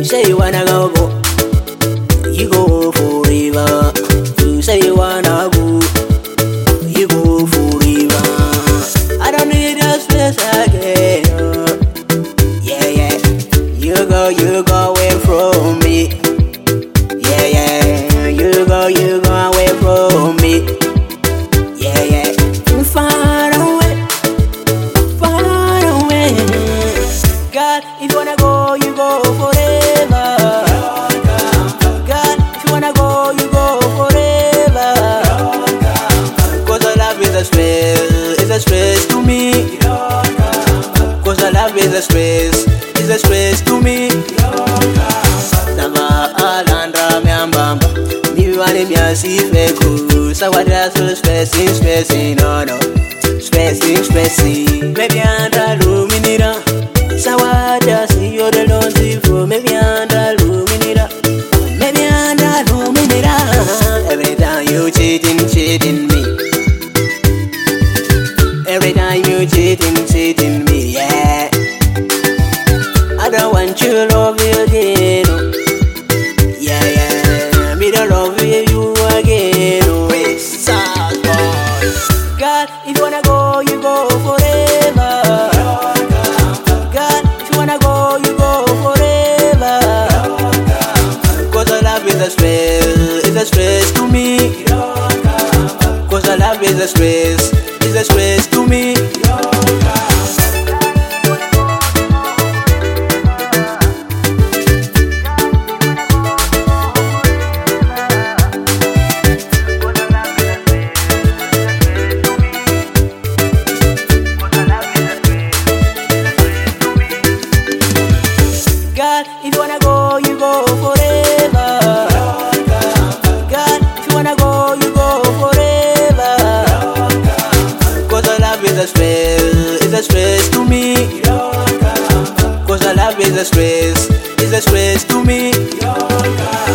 say you wanna go, you go forever. You say you wanna go, you go forever. I don't need a space again. Yeah, yeah. You go away from me. Yeah, yeah. You go away from me. Yeah, yeah. Far away, far away. God, if you wanna go, you go forever. God, if you wanna go, you go forever. Cause I love is a stress, it's a stress to me. Cause I love is a stress to me. Sava alandra miambamba, miwani miasi feku. Sawadra so stressing, no. Stressing. Maybe andra luminira. Sawadra see you the lonely for. Maybe andra luminira. Every time you cheating me. Every time you cheating me, yeah. I don't want you to love you again, oh. Yeah, yeah. Me don't love you again, oh. Sad boy. God, if you wanna go, you go forever. God, if you wanna go, you go forever. Cause I love is a stress, it's a stress to me. Cause I love is a stress to me. God, if you wanna go, you go forever. God, if you wanna go, you go forever. Cause I love is a stress to me. Cause I love is a stress to me.